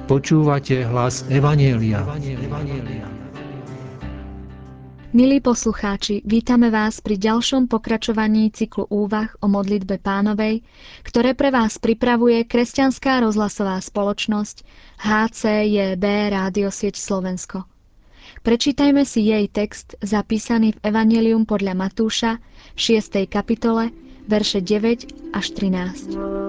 Počúvate hlas Evanjelia. Milí poslucháči, vítame vás pri ďalšom pokračovaní cyklu úvah o modlitbe Pánovej, ktoré pre vás pripravuje kresťanská rozhlasová spoločnosť HCJB Rádiosieť Slovensko. Prečítajme si jej text zapísaný v Evanjelium podľa Matúša v 6. kapitole, verše 9 až 13.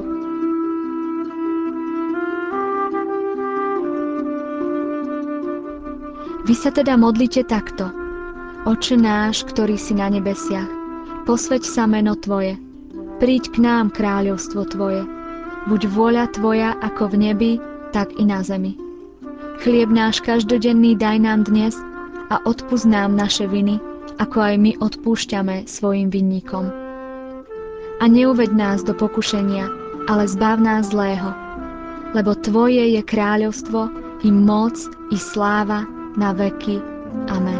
Vy sa teda modlite takto. Oče náš, ktorý si na nebesiach, posväť sa meno Tvoje. Príď k nám kráľovstvo Tvoje. Buď vôľa Tvoja ako v nebi, tak i na zemi. Chlieb náš každodenný daj nám dnes a odpusť nám naše viny, ako aj my odpúšťame svojim vinníkom. A neuveď nás do pokušenia, ale zbav nás zlého. Lebo Tvoje je kráľovstvo, i moc, i sláva, na veky. Amen.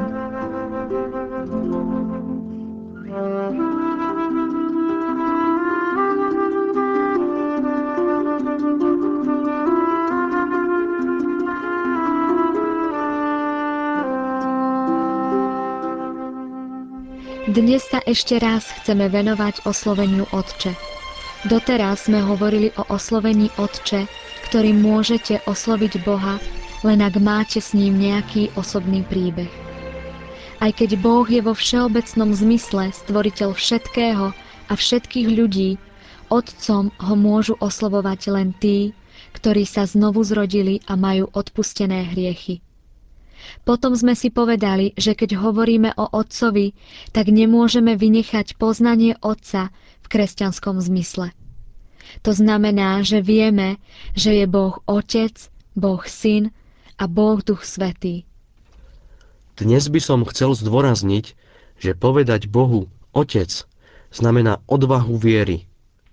Dnes sa ešte raz chceme venovať osloveniu Otče. Doteraz sme hovorili o oslovení Otče, ktorým môžete osloviť Boha, len ak máte s ním nejaký osobný príbeh. Aj keď Boh je vo všeobecnom zmysle stvoriteľ všetkého a všetkých ľudí, Otcom ho môžu oslovovať len tí, ktorí sa znovu zrodili a majú odpustené hriechy. Potom sme si povedali, že keď hovoríme o Otcovi, tak nemôžeme vynechať poznanie Otca v kresťanskom zmysle. To znamená, že vieme, že je Boh Otec, Boh Syn a Boh Duch Svätý. Dnes by som chcel zdôrazniť, že povedať Bohu Otec znamená odvahu viery.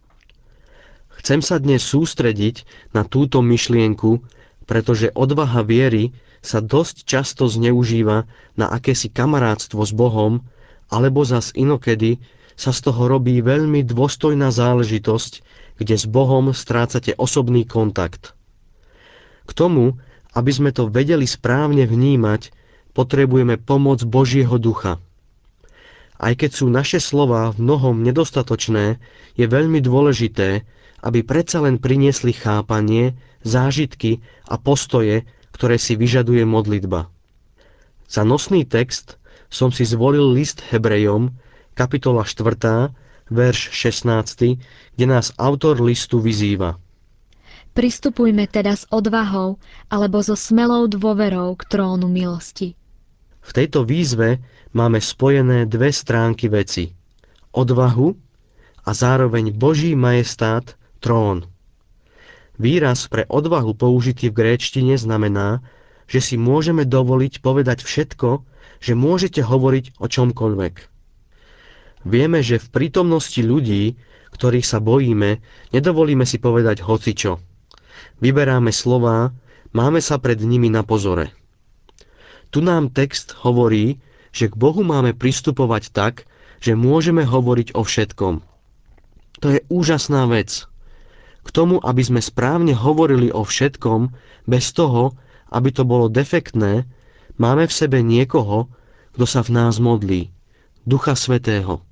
Chcem sa dnes sústrediť na túto myšlienku, pretože odvaha viery sa dosť často zneužíva na akési kamarátstvo s Bohom, alebo zas inokedy sa z toho robí veľmi dôstojná záležitosť, kde s Bohom strácate osobný kontakt. K tomu, aby sme to vedeli správne vnímať, potrebujeme pomoc Božieho ducha. Aj keď sú naše slová v mnohom nedostatočné, je veľmi dôležité, aby predsa len priniesli chápanie, zážitky a postoje, ktoré si vyžaduje modlitba. Za nosný text som si zvolil list Hebrejom, kapitola 4, verš 16, kde nás autor listu vyzýva. Pristupujme teda s odvahou alebo so smelou dôverou k trónu milosti. V tejto výzve máme spojené dve stránky veci. Odvahu a zároveň Boží majestát, trón. Výraz pre odvahu použitý v gréčtine znamená, že si môžeme dovoliť povedať všetko, že môžete hovoriť o čomkoľvek. Vieme, že v prítomnosti ľudí, ktorých sa bojíme, nedovolíme si povedať hocičo. Vyberáme slová, máme sa pred nimi na pozore. Tu nám text hovorí, že k Bohu máme pristupovať tak, že môžeme hovoriť o všetkom. To je úžasná vec. K tomu, aby sme správne hovorili o všetkom, bez toho, aby to bolo defektné, máme v sebe niekoho, kto sa v nás modlí, Ducha Svätého.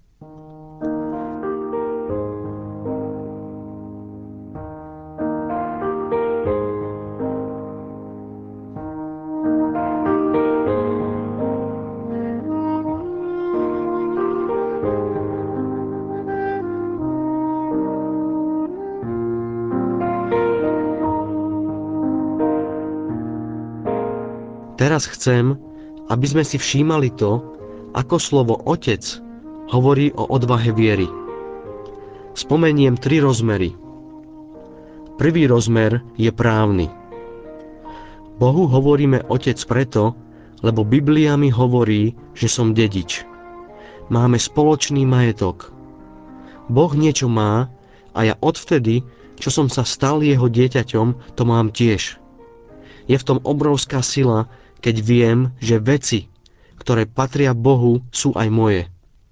Teraz chcem, aby sme si všímali to, ako slovo Otec hovorí o odvahe viery. Spomeniem 3 rozmery. Prvý rozmer je právny. Bohu hovoríme Otec preto, lebo Biblia mi hovorí, že som dedič. Máme spoločný majetok. Boh niečo má a ja odvtedy, čo som sa stal jeho dieťaťom, to mám tiež. Je v tom obrovská sila, keď viem, že veci, ktoré patria Bohu, sú aj moje.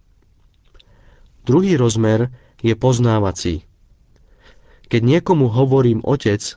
Druhý rozmer je poznávací. Keď niekomu hovorím Otec,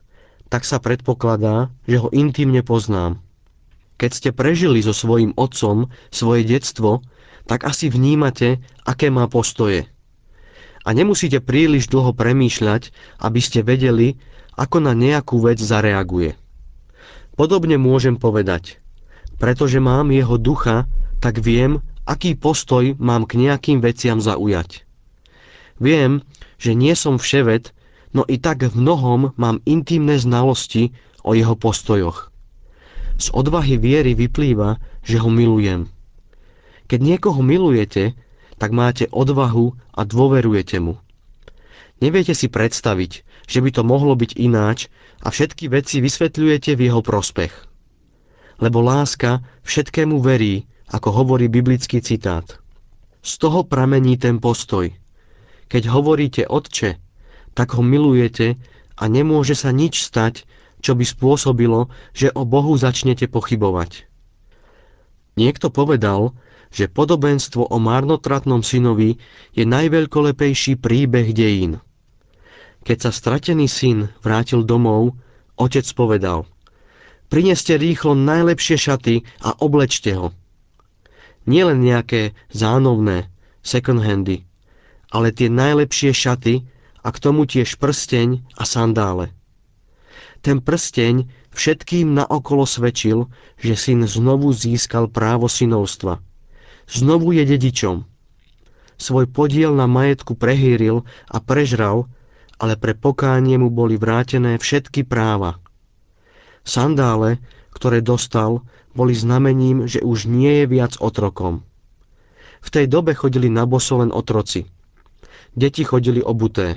tak sa predpokladá, že ho intímne poznám. Keď ste prežili so svojím otcom svoje detstvo, tak asi vnímate, aké má postoje. A nemusíte príliš dlho premýšľať, aby ste vedeli, ako na nejakú vec zareaguje. Podobne môžem povedať. Pretože mám jeho ducha, tak viem, aký postoj mám k nejakým veciam zaujať. Viem, že nie som vševed, no i tak v mnohom mám intímne znalosti o jeho postojoch. Z odvahy viery vyplýva, že ho milujem. Keď niekoho milujete, tak máte odvahu a dôverujete mu. Neviete si predstaviť, že by to mohlo byť ináč a všetky veci vysvetľujete v jeho prospech. Lebo láska všetkému verí, ako hovorí biblický citát. Z toho pramení ten postoj. Keď hovoríte Otče, tak ho milujete a nemôže sa nič stať, čo by spôsobilo, že o Bohu začnete pochybovať. Niekto povedal, že podobenstvo o marnotratnom synovi je najveľkolepejší príbeh dejín. Keď sa stratený syn vrátil domov, otec povedal: Prineste rýchlo najlepšie šaty a oblečte ho. Nielen nejaké zánovné, second handy, ale tie najlepšie šaty a k tomu tiež prsteň a sandále. Ten prsteň všetkým naokolo svedčil, že syn znovu získal právo synovstva. Znovu je dedičom. Svoj podiel na majetku prehýril a prežral, ale pre pokánie mu boli vrátené všetky práva. Sandále, ktoré dostal, boli znamením, že už nie je viac otrokom. V tej dobe chodili na boso len otroci. Deti chodili obuté.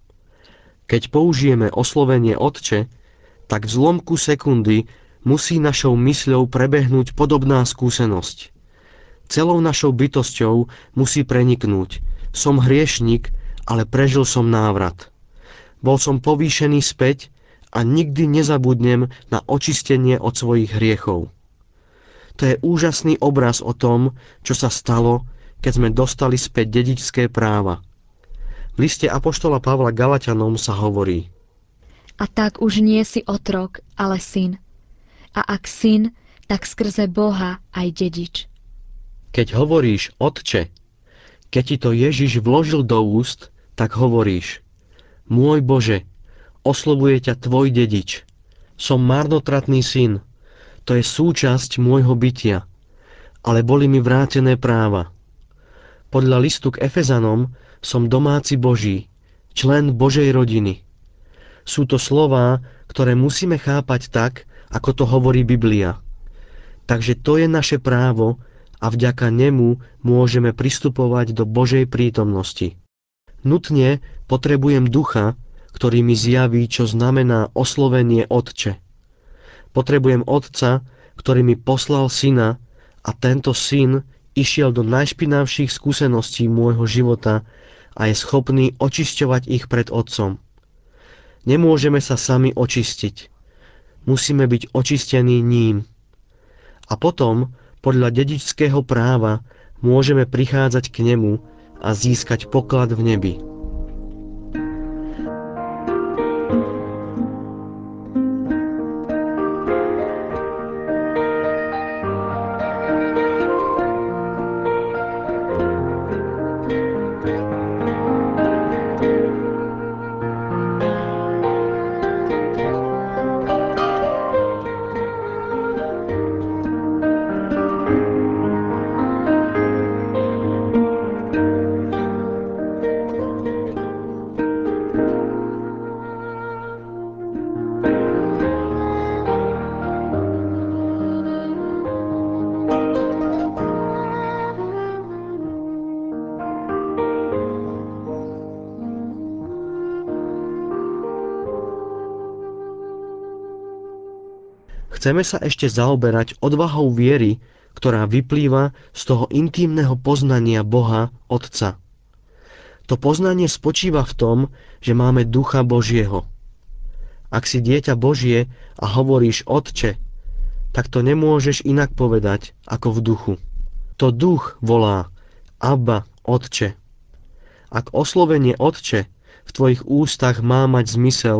Keď použijeme oslovenie Otče, tak v zlomku sekundy musí našou mysľou prebehnúť podobná skúsenosť. Celou našou bytosťou musí preniknúť: som hriešnik, ale prežil som návrat. Bol som povýšený späť a nikdy nezabudnem na očistenie od svojich hriechov. To je úžasný obraz o tom, čo sa stalo, keď sme dostali späť dedičské práva. V liste apoštola Pavla Galatianom sa hovorí: A tak už nie si otrok, ale syn. A ak syn, tak skrze Boha aj dedič. Keď hovoríš Otče, keď ti to Ježiš vložil do úst, tak hovoríš: Môj Bože, oslovuje ťa tvoj dedič. Som marnotratný syn. To je súčasť môjho bytia. Ale boli mi vrátené práva. Podľa listu k Efezanom som domáci Boží, člen Božej rodiny. Sú to slová, ktoré musíme chápať tak, ako to hovorí Biblia. Takže to je naše právo a vďaka nemu môžeme pristupovať do Božej prítomnosti. Nutne potrebujem ducha, ktorý mi zjaví, čo znamená oslovenie Otče. Potrebujem Otca, ktorý mi poslal syna, a tento syn išiel do najšpinavších skúseností môjho života a je schopný očisťovať ich pred Otcom. Nemôžeme sa sami očistiť. Musíme byť očistení ním. A potom, podľa dedičského práva, môžeme prichádzať k nemu a získať poklad v nebi. Chceme sa ešte zaoberať odvahou viery, ktorá vyplýva z toho intímneho poznania Boha, Otca. To poznanie spočíva v tom, že máme Ducha Božieho. Ak si dieťa Božie a hovoríš Otče, tak to nemôžeš inak povedať ako v duchu. To duch volá: Abba, Otče. Ak oslovenie Otče v tvojich ústach má mať zmysel,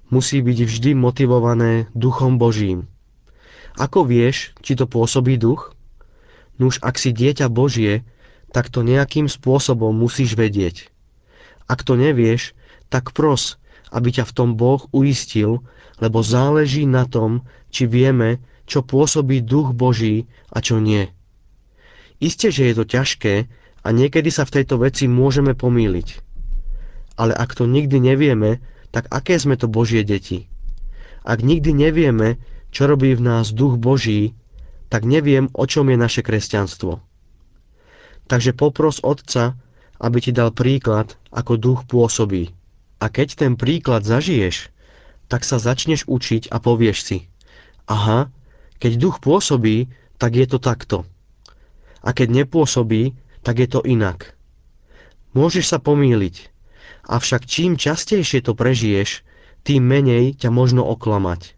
musí byť vždy motivované Duchom Božím. Ako vieš, či to pôsobí duch? Nuž, ak si dieťa Božie, tak to nejakým spôsobom musíš vedieť. Ak to nevieš, tak pros, aby ťa v tom Boh uistil, lebo záleží na tom, či vieme, čo pôsobí duch Boží a čo nie. Isté, že je to ťažké a niekedy sa v tejto veci môžeme pomýliť. Ale ak to nikdy nevieme, tak aké sme to Božie deti? Ak nikdy nevieme, čo robí v nás duch Boží, tak neviem, o čom je naše kresťanstvo. Takže popros Otca, aby ti dal príklad, ako duch pôsobí. A keď ten príklad zažiješ, tak sa začneš učiť a povieš si: aha, keď duch pôsobí, tak je to takto. A keď nepôsobí, tak je to inak. Môžeš sa pomýliť, avšak čím častejšie to prežiješ, tým menej ťa možno oklamať.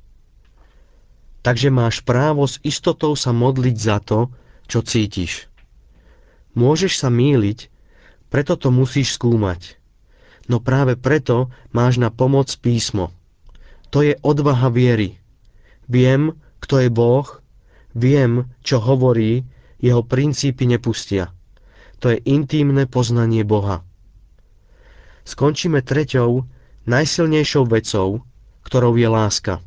Takže máš právo s istotou sa modliť za to, čo cítiš. Môžeš sa mýliť, preto to musíš skúmať. No práve preto máš na pomoc písmo. To je odvaha viery. Viem, kto je Boh, viem, čo hovorí, jeho princípy nepustia. To je intímne poznanie Boha. Skončíme treťou, najsilnejšou vecou, ktorou je láska.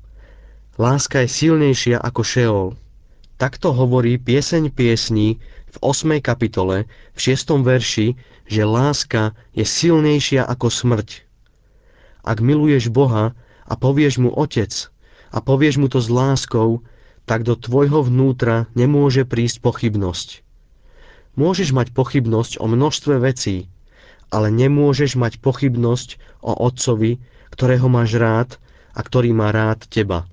Láska je silnejšia ako Šeol. Takto hovorí Pieseň piesní v 8. kapitole, v 6. verši, že láska je silnejšia ako smrť. Ak miluješ Boha a povieš mu Otec a povieš mu to s láskou, tak do tvojho vnútra nemôže prísť pochybnosť. Môžeš mať pochybnosť o množstve vecí, ale nemôžeš mať pochybnosť o Otcovi, ktorého máš rád a ktorý má rád teba.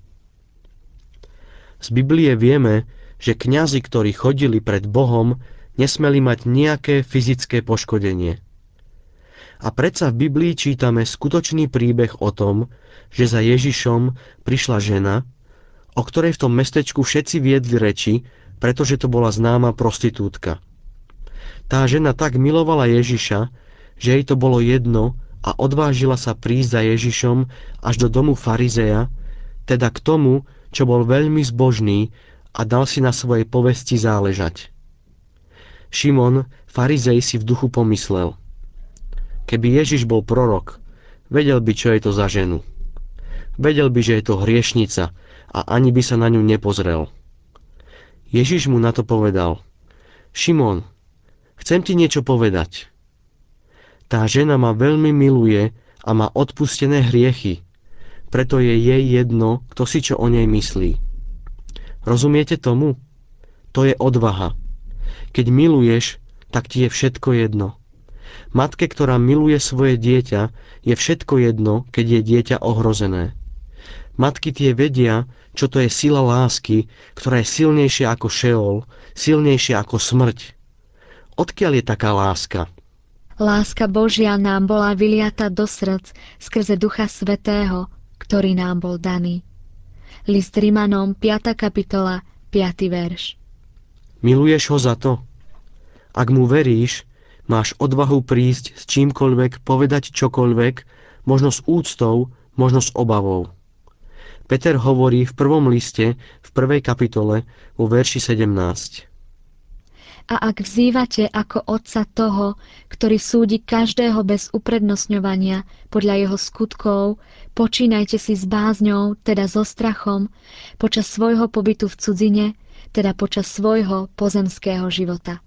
Z Biblie vieme, že kňazi, ktorí chodili pred Bohom, nesmeli mať nejaké fyzické poškodenie. A predsa v Biblii čítame skutočný príbeh o tom, že za Ježišom prišla žena, o ktorej v tom mestečku všetci viedli reči, pretože to bola známa prostitútka. Tá žena tak milovala Ježiša, že jej to bolo jedno a odvážila sa prísť za Ježišom až do domu farizeja, teda k tomu, čo bol veľmi zbožný a dal si na svojej povesti záležať. Šimon, farizej, si v duchu pomyslel: keby Ježiš bol prorok, vedel by, čo je to za ženu. Vedel by, že je to hriešnica a ani by sa na ňu nepozrel. Ježiš mu na to povedal: Šimon, chcem ti niečo povedať. Tá žena ma veľmi miluje a má odpustené hriechy, preto je jej jedno, kto si čo o nej myslí. Rozumiete tomu? To je odvaha. Keď miluješ, tak ti je všetko jedno. Matke, ktorá miluje svoje dieťa, je všetko jedno, keď je dieťa ohrozené. Matky tie vedia, čo to je sila lásky, ktorá je silnejšia ako Šeol, silnejšia ako smrť. Odkiaľ je taká láska? Láska Božia nám bola vyliata do srdc skrze Ducha Svätého, ktorý nám bol daný. List Rimanom, 5. kapitola, 5. verš. Miluješ ho za to? Ak mu veríš, máš odvahu prísť s čímkoľvek, povedať čokoľvek, možno s úctou, možno s obavou. Peter hovorí v prvom liste, v 1. kapitole, vo verši 17. A ak vzývate ako Otca toho, ktorý súdi každého bez uprednostňovania podľa jeho skutkov, počínajte si s bázňou, teda so strachom, počas svojho pobytu v cudzine, teda počas svojho pozemského života.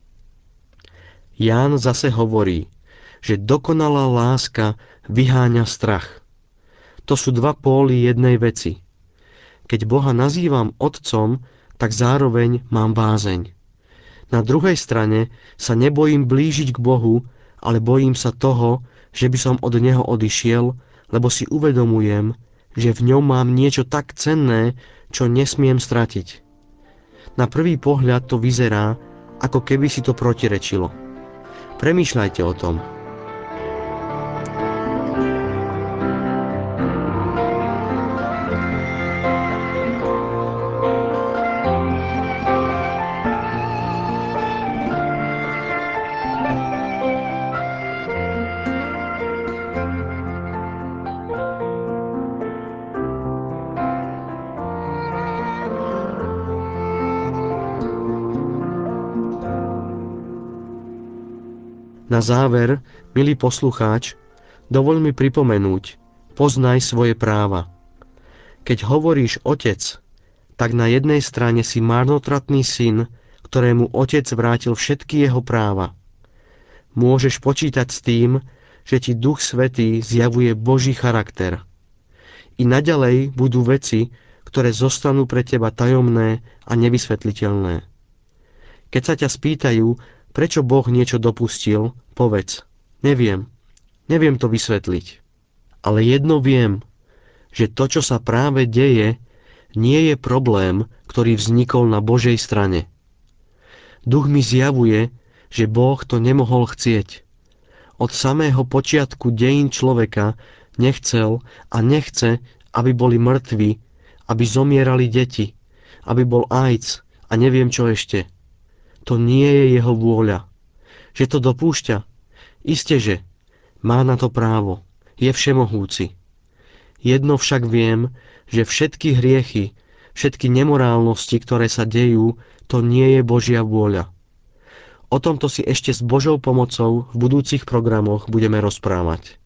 Ján zase hovorí, že dokonalá láska vyháňa strach. To sú dva póly jednej veci. Keď Boha nazývam Otcom, tak zároveň mám bázeň. Na druhej strane sa nebojím blížiť k Bohu, ale bojím sa toho, že by som od Neho odišiel, lebo si uvedomujem, že v ňom mám niečo tak cenné, čo nesmiem stratiť. Na prvý pohľad to vyzerá, ako keby si to protirečilo. Premýšľajte o tom. Na záver, milý poslucháč, dovoľ mi pripomenúť, poznaj svoje práva. Keď hovoríš otec, tak na jednej strane si marnotratný syn, ktorému otec vrátil všetky jeho práva. Môžeš počítať s tým, že ti Duch Svätý zjavuje Boží charakter. I naďalej budú veci, ktoré zostanú pre teba tajomné a nevysvetliteľné. Keď sa ťa spýtajú, prečo Boh niečo dopustil, povedz, neviem to vysvetliť. Ale jedno viem, že to, čo sa práve deje, nie je problém, ktorý vznikol na Božej strane. Duch mi zjavuje, že Boh to nemohol chcieť. Od samého počiatku dejín človeka nechcel a nechce, aby boli mŕtvi, aby zomierali deti, aby bol AIDS a neviem čo ešte. To nie je jeho vôľa. Že to dopúšťa? Isteže, má na to právo, je všemohúci. Jedno však viem, že všetky hriechy, všetky nemorálnosti, ktoré sa dejú, to nie je Božia vôľa. O tomto si ešte s Božou pomocou v budúcich programoch budeme rozprávať.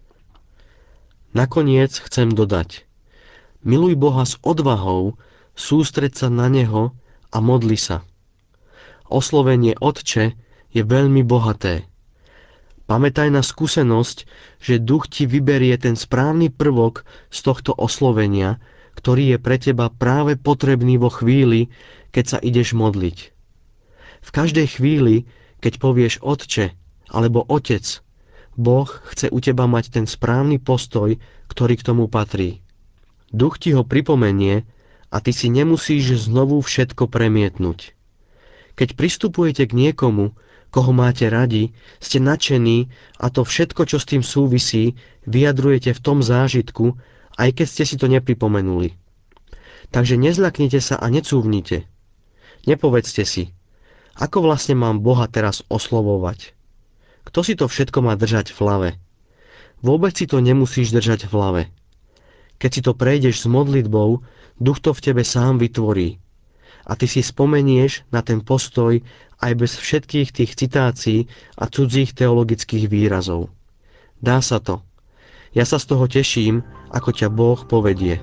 Nakoniec chcem dodať. Miluj Boha s odvahou, sústreď sa na Neho a modli sa. Oslovenie Otče je veľmi bohaté. Pamätaj na skúsenosť, že Duch ti vyberie ten správny prvok z tohto oslovenia, ktorý je pre teba práve potrebný vo chvíli, keď sa ideš modliť. V každej chvíli, keď povieš Otče alebo Otec, Boh chce u teba mať ten správny postoj, ktorý k tomu patrí. Duch ti ho pripomenie a ty si nemusíš znovu všetko premietnúť. Keď pristupujete k niekomu, koho máte radi, ste nadšení a to všetko, čo s tým súvisí, vyjadrujete v tom zážitku, aj keď ste si to nepripomenuli. Takže nezľaknite sa a necúvnite. Nepovedzte si, ako vlastne mám Boha teraz oslovovať. Kto si to všetko má držať v hlave? Vôbec si to nemusíš držať v hlave. Keď si to prejdeš s modlitbou, Duch to v tebe sám vytvorí. A ty si spomenieš na ten postoj aj bez všetkých tých citácií a cudzích teologických výrazov. Dá sa to. Ja sa z toho teším, ako ťa Boh povedie.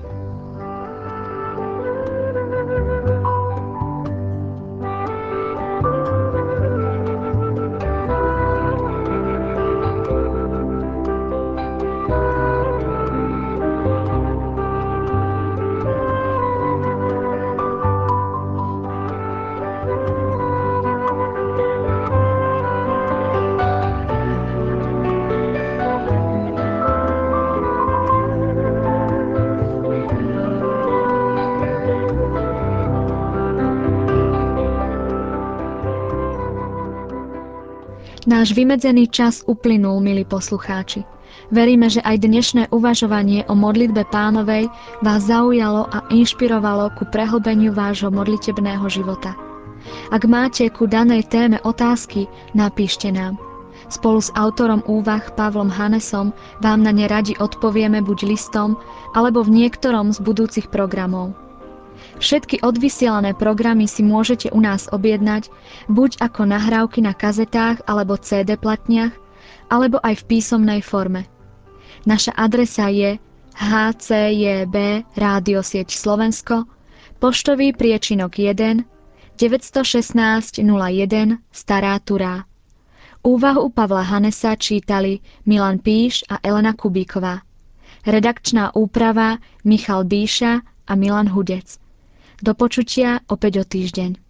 Náš vymedzený čas uplynul, milí poslucháči. Veríme, že aj dnešné uvažovanie o modlitbe Pánovej vás zaujalo a inšpirovalo ku prehlbeniu vášho modlitebného života. Ak máte ku danej téme otázky, napíšte nám. Spolu s autorom úvah Pavlom Hanesom vám na ne radi odpovieme buď listom, alebo v niektorom z budúcich programov. Všetky odvysielané programy si môžete u nás objednať buď ako nahrávky na kazetách alebo CD platniach, alebo aj v písomnej forme. Naša adresa je HCJB Rádiosieť Slovensko, poštový priečinok 1 916 01 Stará Turá. Úvahu Pavla Hanesa čítali Milan Píš a Elena Kubíková. Redakčná úprava Michal Bíša a Milan Hudec. Do počutia opäť o týždeň.